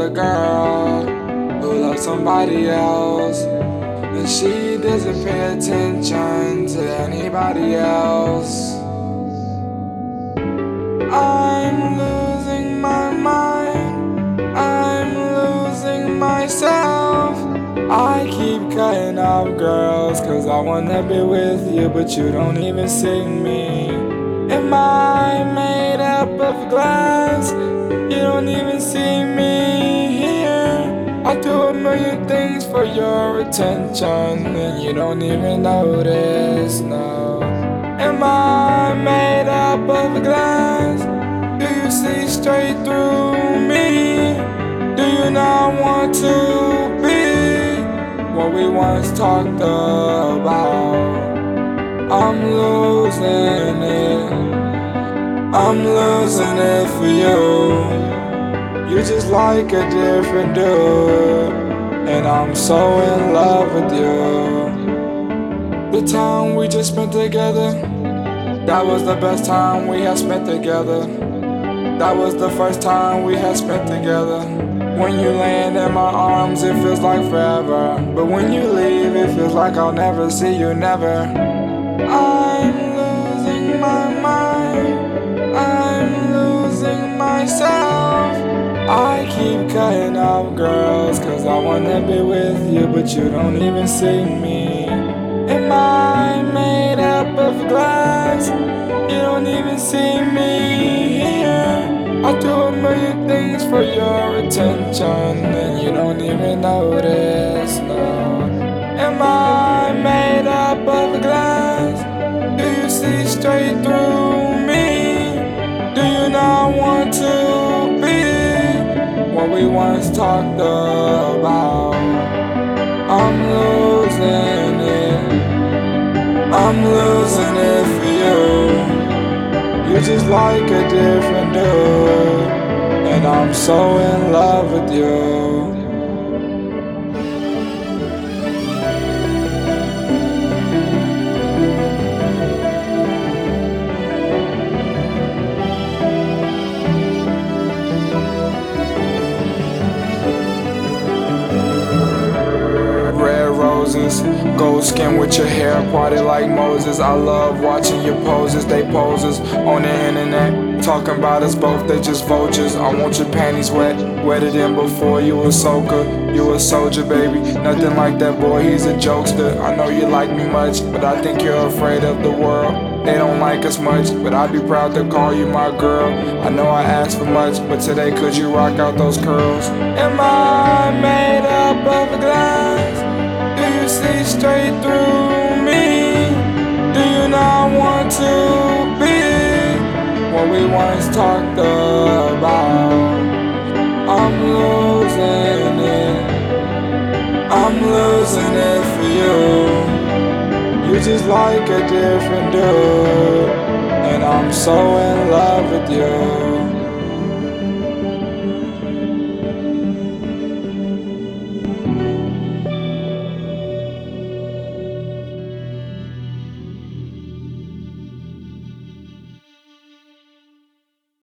a girl who loves somebody else, and she doesn't pay attention to anybody else. I'm losing my mind, I'm losing myself. I keep cutting off girls, cause I wanna be with you, but you don't even see me. Am I made up of glass? You don't even see me here. I do a million things for your attention, and you don't even notice, no. Am I made up of glass? Do you see straight through me? Do you not want to be what we once talked about? I'm losing it, I'm losing it for you. You just like a different dude, and I'm so in love with you. The time we just spent together, that was the best time we had spent together. That was the first time we had spent together. When you land in my arms, it feels like forever, but when you leave, it feels like I'll never see you, never. I'm losing my mind, I'm losing myself. I keep cutting off girls, cause I wanna be with you, but you don't even see me. Am I made up of glass? You don't even see me here. I do a million things for your attention, and you don't even notice, no. Am I made up of glass? Do you see straight through me? Do you not want to be what we once talked about? I'm losing it, I'm losing it for you. You just like a different dude, and I'm so in love with you. Red roses, gold skin with your hair parted like Moses. I love watching your poses, they poses on the internet, talking about us both, they just vultures. I want your panties wet, wetter than before. You a soaker, you a soldier, baby. Nothing like that boy, he's a jokester. I know you like me much, but I think you're afraid of the world. They don't like us much, but I'd be proud to call you my girl. I know I asked for much, but today could you rock out those curls? Am I made up of glass? Do you see straight through me? Do you not want to be what we once talked about? I'm losing it, I'm losing it for you. You just like a different dude, and I'm so in love with you.